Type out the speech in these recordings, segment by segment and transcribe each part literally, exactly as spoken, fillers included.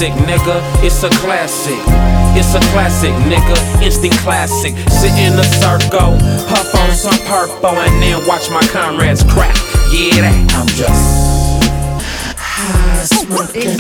classic, nigga. It's a classic. It's a classic, nigga. Instant classic. Sit in a circle, puff on some purple, and then watch my comrades crack. Yeah, that. I'm just high, smoking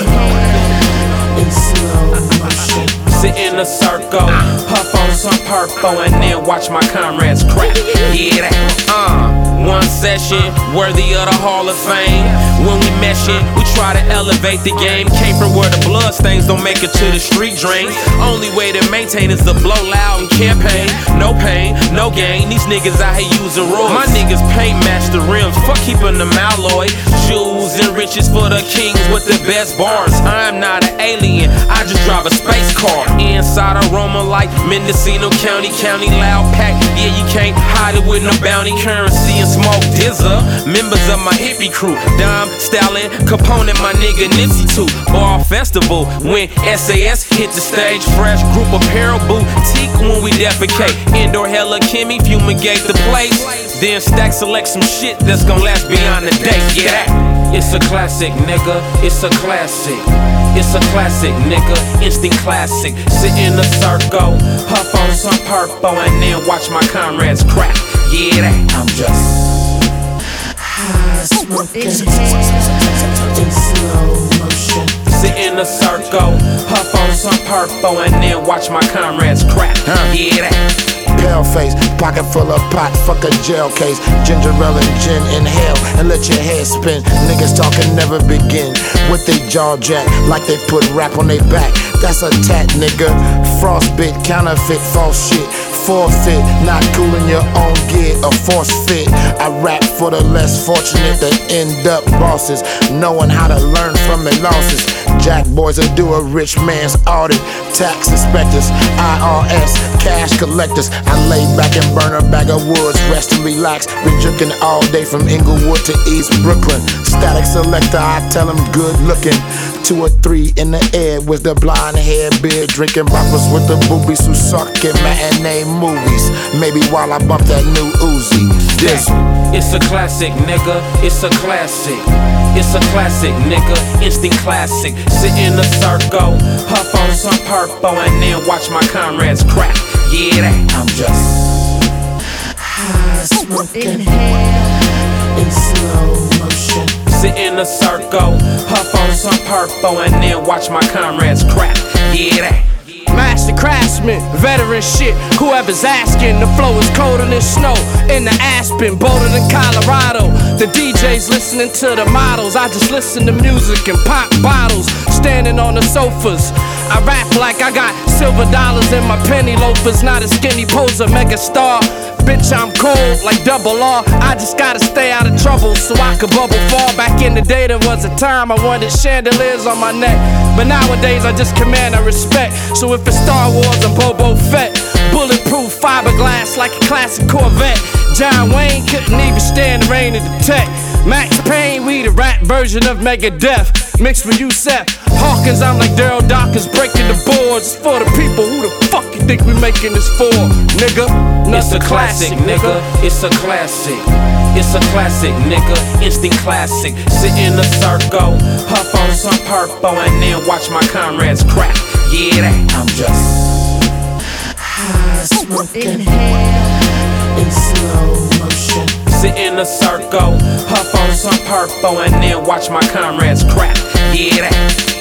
in slow motion. Sit in a circle, puff on some purple, and then watch my comrades crack. Yeah, that. Uh. One session, worthy of the Hall of Fame. When we mesh it, we try to elevate the game. Came from where the blood stains don't make it to the street drains. Only way to maintain is to blow loud and campaign. No pain, no gain. These niggas out here using rules. My niggas paint match the rims. Fuck keeping them alloy. Jewels and riches for the kings with the best bars. I'm not an alien, I just drive a space car. Inside Aroma like Mendocino County, County loud pack. Yeah, you can't hide it with no bounty currency and smoke dizzer. Members of my hippie crew, Dom, Stalin, Capone, my nigga Nipsey too. Bar festival when S A S hit the stage. Fresh group apparel boutique when we defecate. Indoor hella Kimmy, fumigate the place. Then stack select some shit that's gon' last beyond the day. Yeah, that. It's a classic, nigga. It's a classic. It's a classic, nigga. Instant classic. Sit in a circle, puff on some purple, and then watch my comrades crack. Yeah, that. I'm just high, smoking in slow motion. Sit in a circle, puff on some purple, and then watch my comrades crack. Yeah, that. Pale face, pocket full of pot, fuck a jail case. Ginger ale and gin, inhale and let your head spin. Niggas talking never begin with they jaw jack like they put rap on their back. That's a tat, nigga. Frostbit, counterfeit, false shit. Forfeit, not cool in your own gear, a force fit. I rap for the less fortunate that end up bosses, knowing how to learn from their losses. Jack boys will do a rich man's audit. Tax inspectors, I R S, cash collectors. I lay back and burn a bag of woods, rest and relax. Been drinking all day from Inglewood to East Brooklyn. Static selector, I tell them good looking. Two or three in the air with the blonde hair beard. Drinking boppers with the boobies who suck in matinee movies. Maybe while I bump that new Uzi. This It's a classic, nigga. It's a classic. It's a classic, nigga. Instant classic. Sit in a circle, puff on some purple, and then watch my comrades crack. Yeah, that. I'm just high, smoking in slow motion. Sit in a circle, puff on some purple, and then watch my comrades crack. Yeah, that. Master craftsman, veteran shit. Whoever's asking, the flow is colder than snow in the Aspen, bolder than Colorado. The D J's listening to the models. I just listen to music and pop bottles. Standing on the sofas, I rap like I got silver dollars in my penny loafers. Not a skinny poser, mega star. Bitch, I'm cold like double R. I just gotta stay out of trouble so I could bubble fall. Back in the day, there was a time I wanted chandeliers on my neck, but nowadays I just command and respect. So if it's Star Wars, I'm Boba Fett. Bulletproof fiberglass like a classic Corvette. John Wayne couldn't even stand the rain and detect. Max Payne, we the rap version of Megadeth. Mixed with Yusef Hawkins, I'm like Daryl Dawkins breaking the boards. It's for the people, who the fuck you think we making this for, nigga? It's a classic, nigga. It's a classic. It's a classic, nigga. Instant classic. Sit in a circle, puff on some purple, and then watch my comrades crack. Yeah, that. I'm just high, smoking in slow motion. Sit in a circle, puff on some purple, and then watch my comrades crack. Yeah, that.